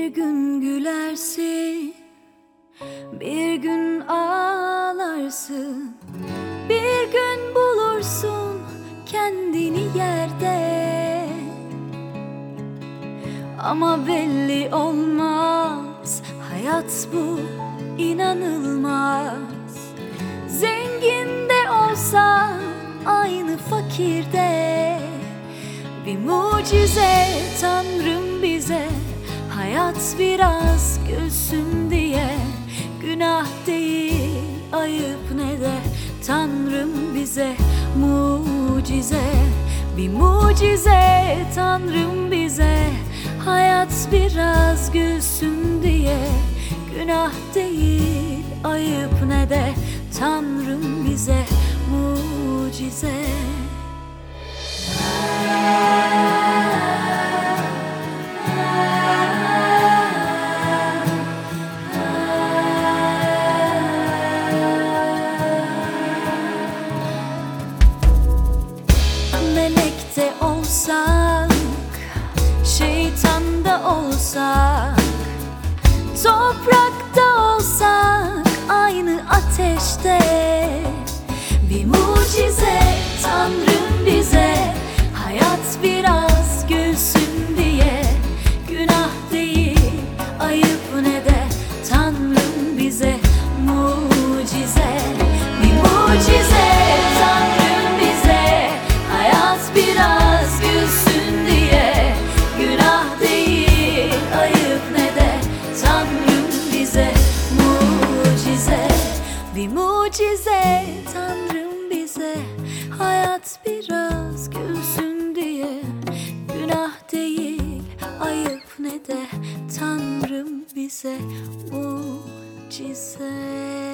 gün gülersin, bir gün ağlarsın, bir gün bulursun kendini yerde. Ama belli olmaz, hayat bu inanılmaz. Zengin de olsa aynı fakirde. Bir mucize Tanrım bize, hayat biraz gülsün diye. Günah değil, ayıp ne de Tanrım bize mucize. Bir mucize Tanrım bize, hayat biraz gülsün diye. Günah değil, ayıp ne de Tanrım bize mucize. Melek de olsak, şeytan da olsak, toprakta olsak, aynı ateşte. Bir mucize Tanrım bize, hayat biraz gülsün diye. Günah değil, ayıp ne de Tanrım bize mucize. Bir mucize Tanrım bize, hayat biraz gülsün diye. Günah değil, ayıp ne de Tanrım bize mucize. Bir mucize Tanrım bize, hayat biraz gülsün diye. Günah değil, ayıp ne de Tanrım bize mucize.